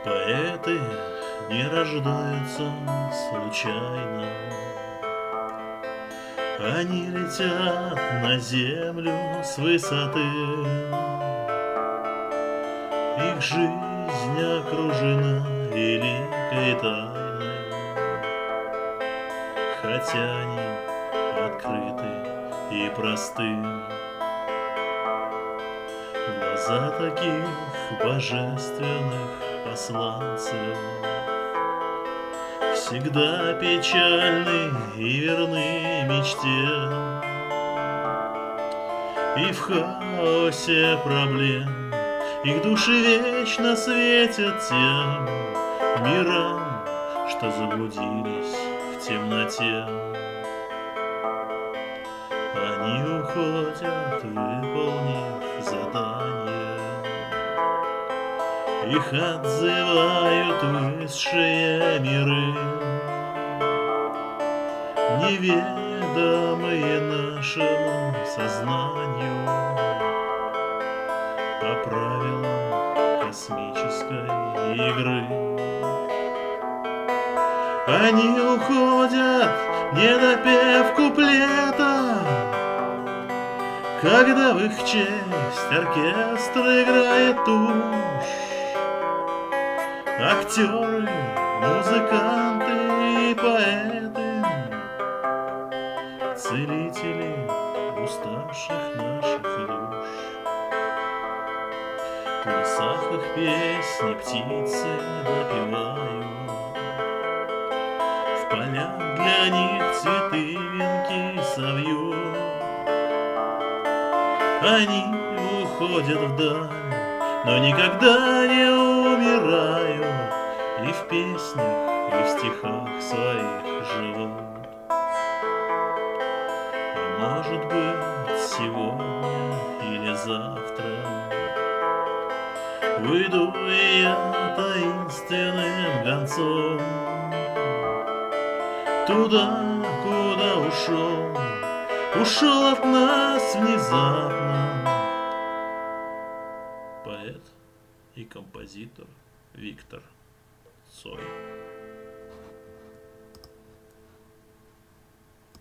Поэты не рождаются случайно. Они летят на землю с высоты. Их жизнь окружена великой тайной, хотя они открыты и просты. Глаза таких божественных посланцев всегда печальны и верны мечте. И в хаосе проблем их души вечно светят тем мирам, что заблудились в темноте. Они уходят, выполнив задание. Их отзывают высшие миры, неведомые нашему сознанию, по правилам космической игры. Они уходят, не допев куплета, когда в их честь оркестр играет тушь. Актеры, музыканты и поэты, целители уставших наших душ. В лесах их песни птицы допевают, в полях для них цветы венки совьют. Они уходят вдаль, но никогда не умирают, и в песнях, и в стихах своих живут. А может быть, сегодня или завтра выйду я таинственным гонцом туда, куда ушел от нас внезапно поэт и композитор Виктор Цой.